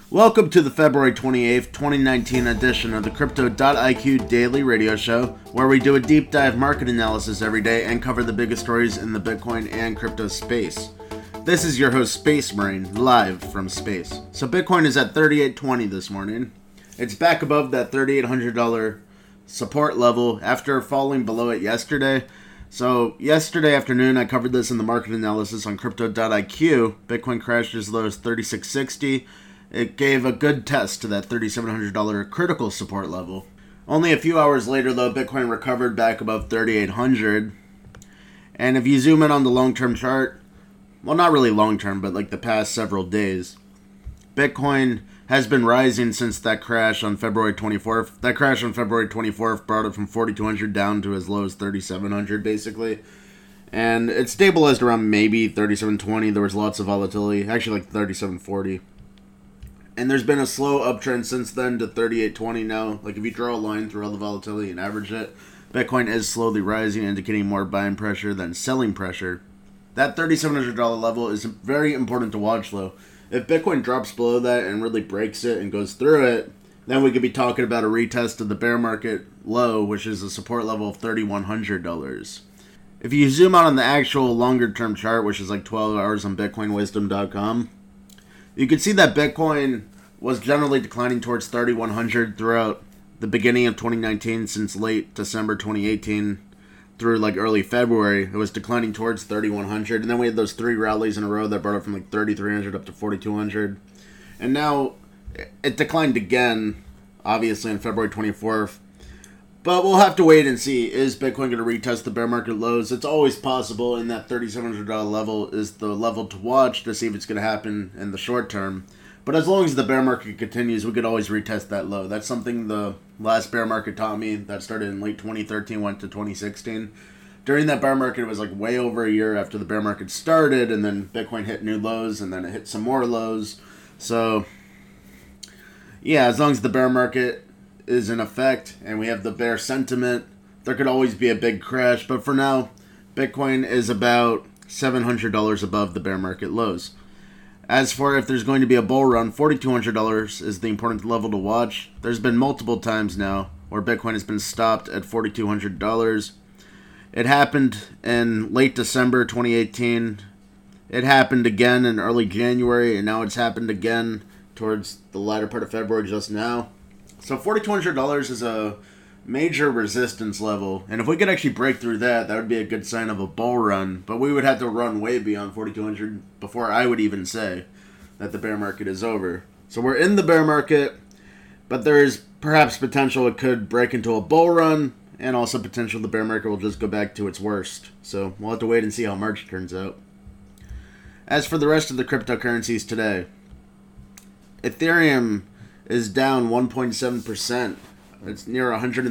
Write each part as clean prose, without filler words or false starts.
Welcome to the February 28th, 2019 edition of the Crypto.IQ Daily Radio Show, where we do a deep dive market analysis every day and cover the biggest stories in the Bitcoin and crypto space. This is your host, Space Marine, live from space. So Bitcoin is at $38.20 this morning. It's back above that $3,800 support level after falling below it yesterday. So yesterday afternoon, I covered this in the market analysis on Crypto.IQ. Bitcoin crashed as low as $36.60. It gave a good test to that $3,700 critical support level. Only a few hours later, though, Bitcoin recovered back above $3,800. And if you zoom in on the long-term chart, well, not really long-term, but like the past several days, Bitcoin has been rising since that crash on February 24th. That crash on February 24th brought it from 4,200 down to as low as 3,700, basically. And it stabilized around maybe 3,720. There was lots of volatility, actually like 3,740. And there's been a slow uptrend since then to 38.20 now. Like if you draw a line through all the volatility and average it, Bitcoin is slowly rising, indicating more buying pressure than selling pressure. That $3,700 level is very important to watch though. If Bitcoin drops below that and really breaks it and goes through it, then we could be talking about a retest of the bear market low, which is a support level of $3,100. If you zoom out on the actual longer term chart, which is like 12 hours on bitcoinwisdom.com, you can see that Bitcoin was generally declining towards 3,100 throughout the beginning of 2019 since late December 2018 through like early February. It was declining towards 3,100, and then we had those three rallies in a row that brought it from like 3,300 up to 4,200. And now it declined again, obviously on February 24th. But we'll have to wait and see. Is Bitcoin going to retest the bear market lows? It's always possible, and that $3,700 level is the level to watch to see if it's going to happen in the short term. But as long as the bear market continues, we could always retest that low. That's something the last bear market taught me that started in late 2013, went to 2016. During that bear market, it was like way over a year after the bear market started, and then Bitcoin hit new lows, and then it hit some more lows. So, yeah, as long as the bear market is in effect and we have the bear sentiment, there could always be a big crash. But for now, Bitcoin is about $700 above the bear market lows. As for if there's going to be a bull run, $4,200 is the important level to watch. There's been multiple times now where Bitcoin has been stopped at $4,200. It happened in late December 2018. It happened again in early January, and now it's happened again towards the latter part of February just now. So $4,200 is a major resistance level, and if we could actually break through that, that would be a good sign of a bull run. But we would have to run way beyond 4,200 before I would even say that the bear market is over. So we're in the bear market, but there is perhaps potential it could break into a bull run, and also potential the bear market will just go back to its worst. So we'll have to wait and see how March turns out. As for the rest of the cryptocurrencies today, Ethereum is down 1.7%. It's near $138,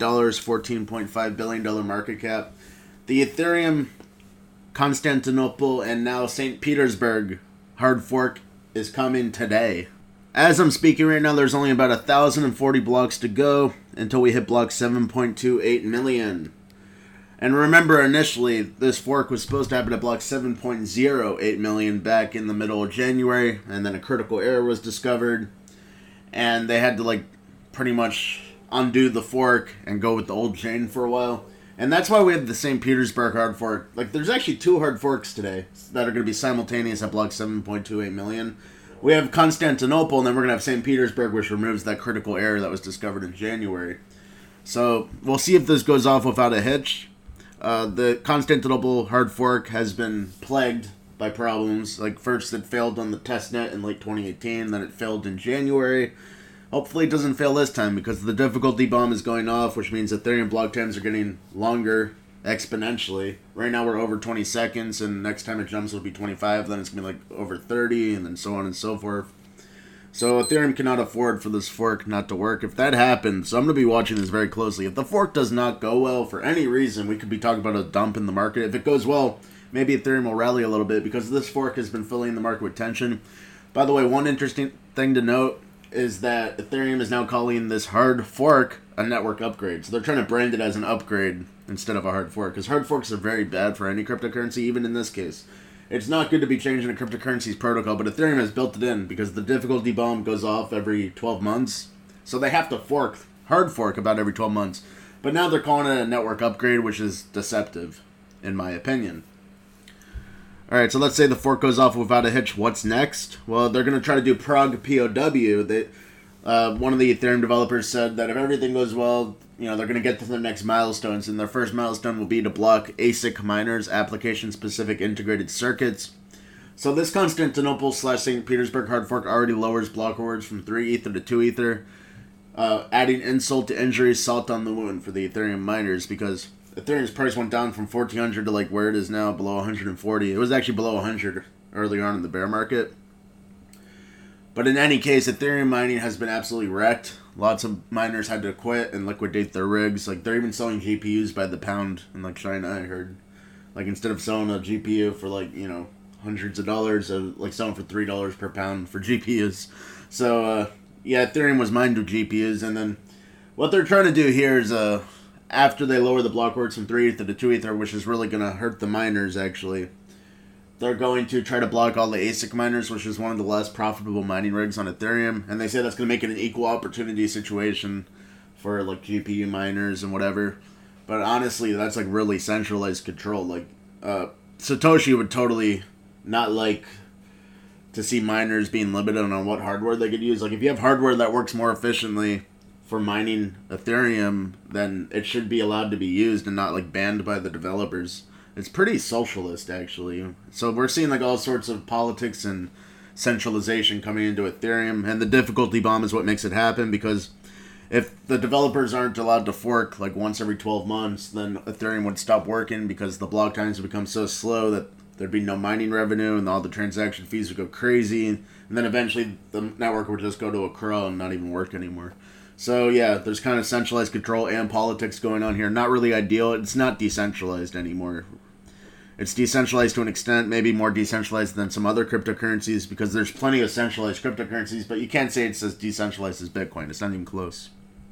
$14.5 billion market cap. The Ethereum Constantinople and now St. Petersburg hard fork is coming today. As I'm speaking right now, there's only about 1,040 blocks to go until we hit block 7.28 million. And remember, initially, this fork was supposed to happen at block 7.08 million back in the middle of January, and then a critical error was discovered, and they had to like pretty much undo the fork and go with the old chain for a while. And that's why we have the St. Petersburg hard fork. Like, there's actually two hard forks today that are going to be simultaneous at block 7.28 million. We have Constantinople, and then we're going to have St. Petersburg, which removes that critical error that was discovered in January. So we'll see if this goes off without a hitch. The Constantinople hard fork has been plagued by problems. Like, first it failed on the testnet in late 2018, then it failed in January. Hopefully it doesn't fail this time, because the difficulty bomb is going off, which means Ethereum block times are getting longer exponentially. Right now we're over 20 seconds, and next time it jumps it'll be 25, then it's going to be like over 30, and then so on and so forth. So Ethereum cannot afford for this fork not to work. If that happens, so I'm going to be watching this very closely. If the fork does not go well for any reason, we could be talking about a dump in the market. If it goes well, maybe Ethereum will rally a little bit, because this fork has been filling the market with tension. By the way, one interesting thing to note is that Ethereum is now calling this hard fork a network upgrade. So they're trying to brand it as an upgrade instead of a hard fork, because hard forks are very bad for any cryptocurrency, even in this case. it's not good to be changing a cryptocurrency's protocol, but Ethereum has built it in because the difficulty bomb goes off every 12 months. So they have to hard fork about every 12 months. But now they're calling it a network upgrade, which is deceptive, in my opinion. Alright, so let's say the fork goes off without a hitch. What's next? Well, they're going to try to do Prog POW. One of the Ethereum developers said that if everything goes well, they're going to get to the next milestones, and their first milestone will be to block ASIC miners, application-specific integrated circuits. So this Constantinople/St. Petersburg hard fork already lowers block rewards from 3 Ether to 2 Ether, adding insult to injury, salt on the wound for the Ethereum miners, because Ethereum's price went down from 1,400 to where it is now, below 140. It was actually below 100 earlier on in the bear market. But in any case, Ethereum mining has been absolutely wrecked. Lots of miners had to quit and liquidate their rigs. They're even selling GPUs by the pound in China, I heard. Instead of selling a GPU for hundreds of dollars, selling for $3 per pound for GPUs. So Ethereum was mined with GPUs, and then what they're trying to do here is after they lower the block rewards from 3 Ether to 2 Ether, which is really going to hurt the miners actually, they're going to try to block all the ASIC miners, which is one of the less profitable mining rigs on Ethereum. And they say that's going to make it an equal opportunity situation for GPU miners and whatever. But honestly, that's really centralized control. Satoshi would totally not like to see miners being limited on what hardware they could use. If you have hardware that works more efficiently for mining Ethereum, then it should be allowed to be used and not banned by the developers. It's pretty socialist, actually. So we're seeing all sorts of politics and centralization coming into Ethereum, and the difficulty bomb is what makes it happen, because if the developers aren't allowed to fork once every 12 months, then Ethereum would stop working because the block times would become so slow that there'd be no mining revenue and all the transaction fees would go crazy, and then eventually the network would just go to a crow and not even work anymore. So there's kind of centralized control and politics going on here. Not really ideal. It's not decentralized anymore. It's decentralized to an extent, maybe more decentralized than some other cryptocurrencies, because there's plenty of centralized cryptocurrencies, but you can't say it's as decentralized as Bitcoin. It's not even close.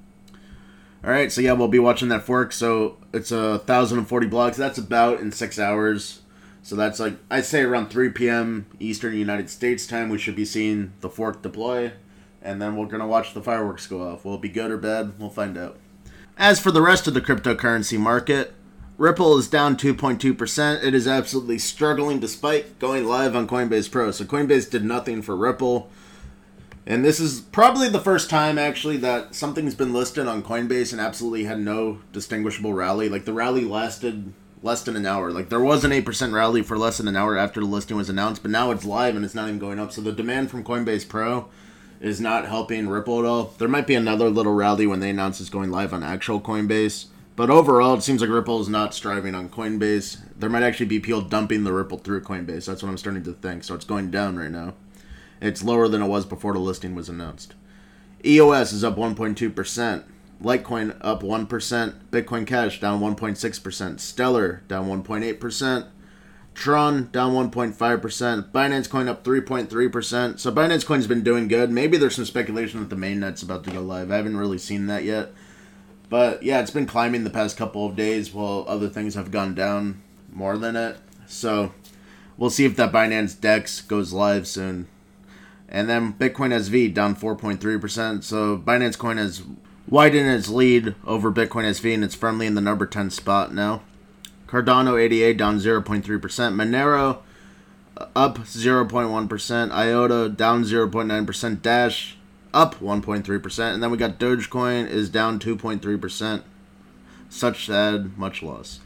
Alright, so we'll be watching that fork. So it's 1,040 blocks. That's about in 6 hours. So that's I'd say around 3 p.m. Eastern United States time, we should be seeing the fork deploy. And then we're going to watch the fireworks go off. Will it be good or bad? We'll find out. As for the rest of the cryptocurrency market, Ripple is down 2.2%. It is absolutely struggling despite going live on Coinbase Pro. So Coinbase did nothing for Ripple. And this is probably the first time, actually, that something's been listed on Coinbase and absolutely had no distinguishable rally. The rally lasted less than an hour. There was an 8% rally for less than an hour after the listing was announced, but now it's live and it's not even going up. So the demand from Coinbase Pro is not helping Ripple at all. There might be another little rally when they announce it's going live on actual Coinbase. But overall, it seems like Ripple is not striving on Coinbase. There might actually be people dumping the Ripple through Coinbase. That's what I'm starting to think. So it's going down right now. It's lower than it was before the listing was announced. EOS is up 1.2%. Litecoin up 1%. Bitcoin Cash down 1.6%. Stellar down 1.8%. Tron down 1.5%. Binance Coin up 3.3%. So Binance Coin's been doing good. Maybe there's some speculation that the mainnet's about to go live. I haven't really seen that yet. But it's been climbing the past couple of days while other things have gone down more than it. So we'll see if that Binance DEX goes live soon. And then Bitcoin SV down 4.3%. So Binance Coin has widened its lead over Bitcoin SV, and it's firmly in the number 10 spot now. Cardano 88 down 0.3%. Monero up 0.1%. IOTA down 0.9%. Dash up 1.3%. And then we got Dogecoin is down 2.3%. Such sad, much loss.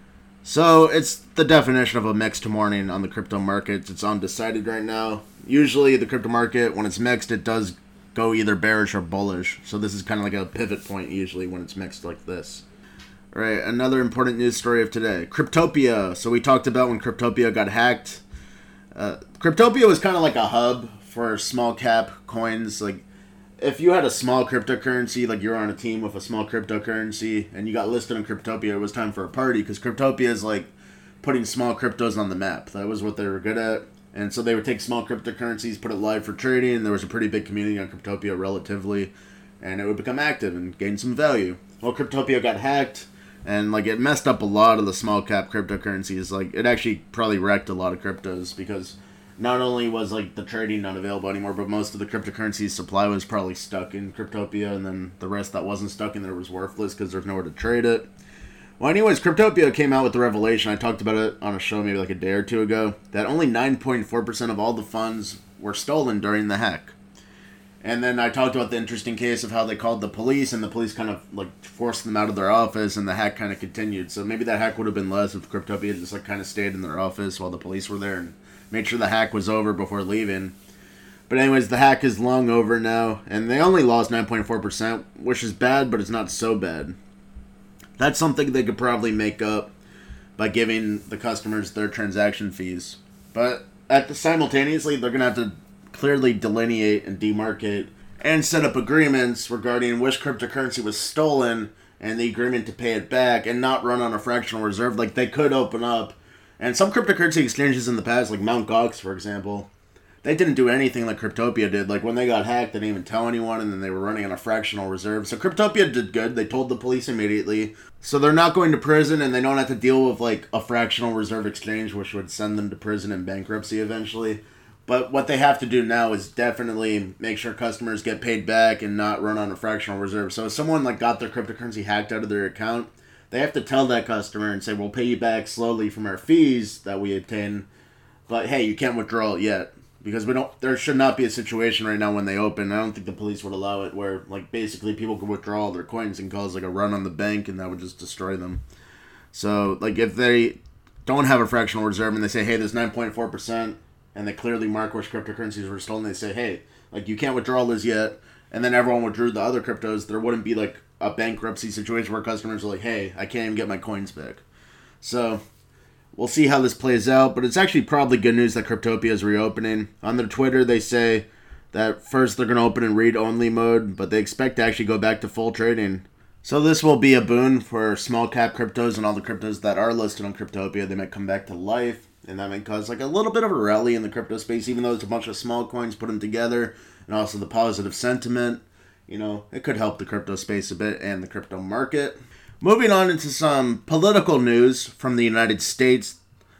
So it's the definition of a mixed morning on the crypto markets. It's undecided right now. Usually the crypto market, when it's mixed, it does go either bearish or bullish. So this is kind of like a pivot point usually when it's mixed like this. All right, another important news story of today. Cryptopia. So we talked about when Cryptopia got hacked. Cryptopia was kind of like a hub for small cap coins. If you had a small cryptocurrency, you're on a team with a small cryptocurrency and you got listed on Cryptopia, it was time for a party, because Cryptopia is putting small cryptos on the map. That was what they were good at. And so they would take small cryptocurrencies, put it live for trading, and there was a pretty big community on Cryptopia relatively, and it would become active and gain some value. Well, Cryptopia got hacked. And, like, it messed up a lot of the small cap cryptocurrencies. Like, it actually probably wrecked a lot of cryptos because not only was, like, the trading not available anymore, but most of the cryptocurrency supply was probably stuck in Cryptopia, and then the rest that wasn't stuck in there was worthless because there's nowhere to trade it. Well, anyways, Cryptopia came out with the revelation. I talked about it on a show maybe like a day or two ago, that only 9.4% of all the funds were stolen during the hack. And then I talked about the interesting case of how they called the police, and the police kind of, like, forced them out of their office, and the hack kind of continued. So maybe that hack would have been less if Cryptopia just, like, kind of stayed in their office while the police were there and made sure the hack was over before leaving. But anyways, the hack is long over now, and they only lost 9.4%, which is bad, but it's not so bad. That's something they could probably make up by giving the customers their transaction fees. But simultaneously, they're going to have to clearly delineate and demarcate and set up agreements regarding which cryptocurrency was stolen and the agreement to pay it back, and not run on a fractional reserve. Like, they could open up, and some cryptocurrency exchanges in the past, like Mt. Gox, for example, they didn't do anything like Cryptopia did. Like, when they got hacked, they didn't even tell anyone, and then they were running on a fractional reserve. So Cryptopia did good. They told the police immediately. So they're not going to prison, and they don't have to deal with, like, a fractional reserve exchange, which would send them to prison and bankruptcy eventually. But what they have to do now is definitely make sure customers get paid back and not run on a fractional reserve. So if someone, like, got their cryptocurrency hacked out of their account, they have to tell that customer and say, we'll pay you back slowly from our fees that we obtain, but hey, you can't withdraw it yet. Because there should not be a situation right now when they open. I don't think the police would allow it where, like, basically people could withdraw all their coins and cause, like, a run on the bank, and that would just destroy them. So, like, if they don't have a fractional reserve and they say, hey, there's 9.4%, and they clearly mark which cryptocurrencies were stolen, they say, hey, like, you can't withdraw this yet, and then everyone withdrew the other cryptos, there wouldn't be, like, a bankruptcy situation where customers are like, hey, I can't even get my coins back. So we'll see how this plays out, but it's actually probably good news that Cryptopia is reopening. On their Twitter, they say that first they're going to open in read-only mode, but they expect to actually go back to full trading. So this will be a boon for small-cap cryptos and all the cryptos that are listed on Cryptopia. They might come back to life, and that might cause, like, a little bit of a rally in the crypto space, even though it's a bunch of small coins put them together, and also the positive sentiment. You know, it could help the crypto space a bit and the crypto market. Moving on into some political news from the United States.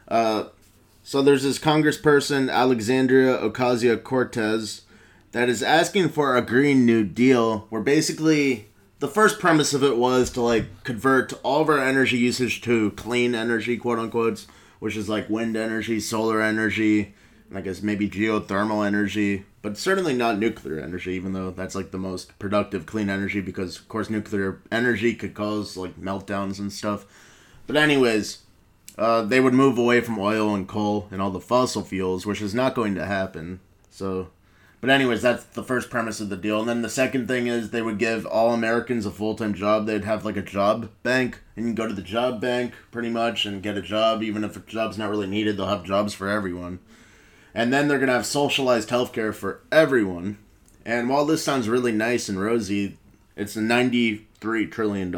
So there's this congressperson, Alexandria Ocasio-Cortez, that is asking for a Green New Deal, where basically the first premise of it was to, like, convert all of our energy usage to clean energy, quote unquote, which is like wind energy, solar energy, and I guess maybe geothermal energy, but certainly not nuclear energy, even though that's, like, the most productive clean energy, because of course nuclear energy could cause, like, meltdowns and stuff. But anyways, they would move away from oil and coal and all the fossil fuels, which is not going to happen. So, but anyways, that's the first premise of the deal. And then the second thing is they would give all Americans a full-time job. They'd have, like, a job bank, and you can go to the job bank pretty much and get a job. Even if a job's not really needed, they'll have jobs for everyone. And then they're going to have socialized healthcare for everyone. And while this sounds really nice and rosy, it's $93 trillion.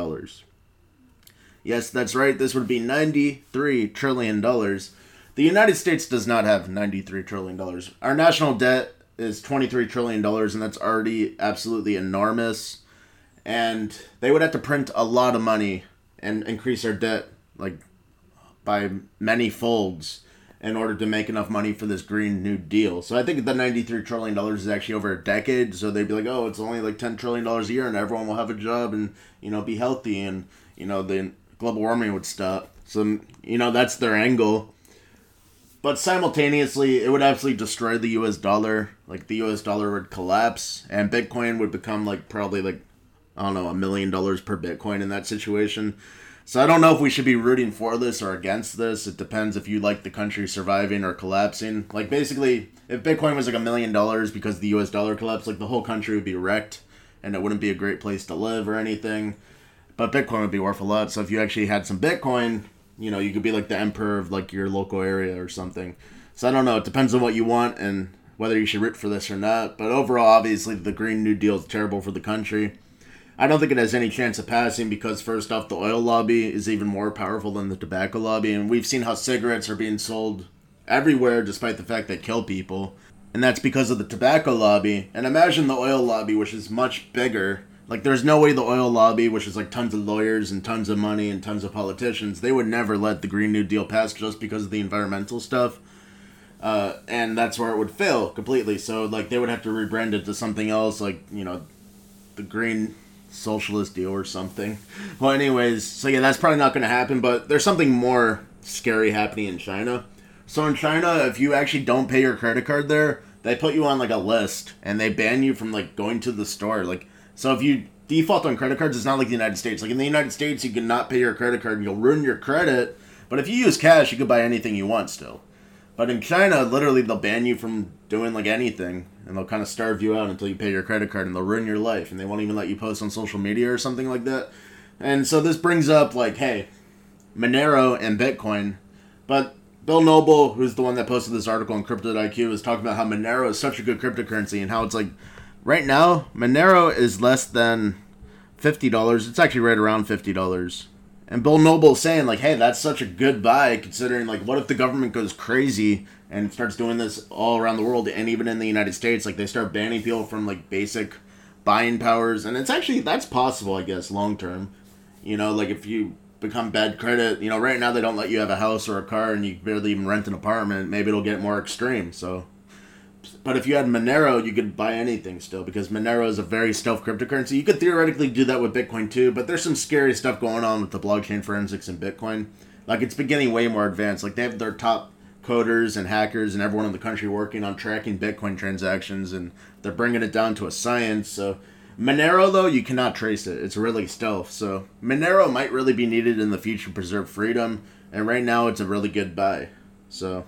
Yes, that's right. This would be $93 trillion. The United States does not have $93 trillion. Our national debt is $23 trillion, and that's already absolutely enormous. And they would have to print a lot of money and increase our debt, like, by many folds in order to make enough money for this Green New Deal. So I think the $93 trillion is actually over a decade. So they'd be like, oh, it's only like $10 trillion a year and everyone will have a job and, you know, be healthy and, you know, the global warming would stop. So, you know, that's their angle. But simultaneously, it would absolutely destroy the US dollar. Like, the US dollar would collapse and Bitcoin would become, like, probably, like, I don't know, $1 million per Bitcoin in that situation. So I don't know if we should be rooting for this or against this. It depends if you like the country surviving or collapsing. Like, basically, if Bitcoin was like $1 million because the US dollar collapsed, like, the whole country would be wrecked and it wouldn't be a great place to live or anything. But Bitcoin would be worth a lot. So if you actually had some Bitcoin, you know, you could be like the emperor of, like, your local area or something. So I don't know. It depends on what you want and whether you should root for this or not. But overall, obviously, the Green New Deal is terrible for the country. I don't think it has any chance of passing because, first off, the oil lobby is even more powerful than the tobacco lobby. And we've seen how cigarettes are being sold everywhere despite the fact they kill people. And that's because of the tobacco lobby. And imagine the oil lobby, which is much bigger. Like, there's no way the oil lobby, which is like tons of lawyers and tons of money and tons of politicians, they would never let the Green New Deal pass just because of the environmental stuff. And that's where it would fail completely. So, like, they would have to rebrand it to something else, like, you know, the Green Socialist Deal or something. Well, anyways, so yeah, that's probably not going to happen, but there's something more scary happening in China. So in China, if you actually don't pay your credit card there, they put you on, like, a list, and they ban you from, like, going to the store. Like, so if you default on credit cards, it's not like the United States. Like, in the United States, you cannot pay your credit card and you'll ruin your credit. But if you use cash, you can buy anything you want still. But in China, literally, they'll ban you from doing, like, anything. And they'll kind of starve you out until you pay your credit card. And they'll ruin your life. And they won't even let you post on social media or something like that. And so this brings up, like, hey, Monero and Bitcoin. But Bill Noble, who's the one that posted this article on Crypto.IQ, is talking about how Monero is such a good cryptocurrency. And how it's, like, right now, Monero is less than $50. It's actually right around $50. And Bill Noble is saying, like, hey, that's such a good buy, considering, like, what if the government goes crazy and starts doing this all around the world, and even in the United States, like, they start banning people from, like, basic buying powers. And it's actually, that's possible, I guess, long term. You know, like, if you become bad credit, you know, right now they don't let you have a house or a car, and you barely even rent an apartment. Maybe it'll get more extreme, so... But if you had Monero, you could buy anything still, because Monero is a very stealth cryptocurrency. You could theoretically do that with Bitcoin too, but there's some scary stuff going on with the blockchain forensics in Bitcoin. Like, it's been getting way more advanced. Like, they have their top coders and hackers and everyone in the country working on tracking Bitcoin transactions, and they're bringing it down to a science. So Monero, though, you cannot trace it. It's really stealth. So Monero might really be needed in the future to preserve freedom, and right now it's a really good buy. So...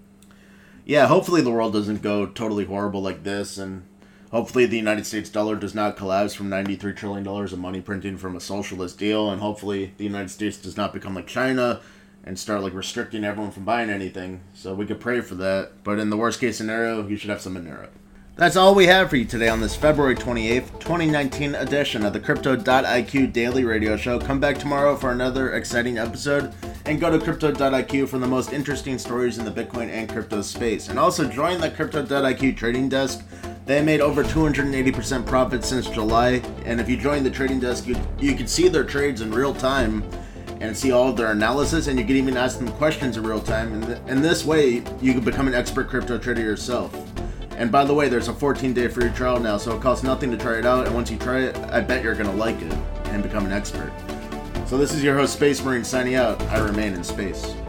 yeah, hopefully the world doesn't go totally horrible like this, and hopefully the United States dollar does not collapse from $93 trillion of money printing from a socialist deal, and hopefully the United States does not become like China and start, like, restricting everyone from buying anything. So we could pray for that, but in the worst case scenario, you should have some Monero. That's all we have for you today on this February 28th, 2019 edition of the Crypto.IQ Daily Radio Show. Come back tomorrow for another exciting episode, and go to Crypto.IQ for the most interesting stories in the Bitcoin and crypto space. And also join the Crypto.IQ trading desk. They made over 280% profit since July, and if you join the trading desk, you can see their trades in real time and see all of their analysis, and you can even ask them questions in real time. And in this way, you can become an expert crypto trader yourself. And by the way, there's a 14-day free trial now, so it costs nothing to try it out. And once you try it, I bet you're going to like it and become an expert. So this is your host, Space Marine, signing out. I remain in space.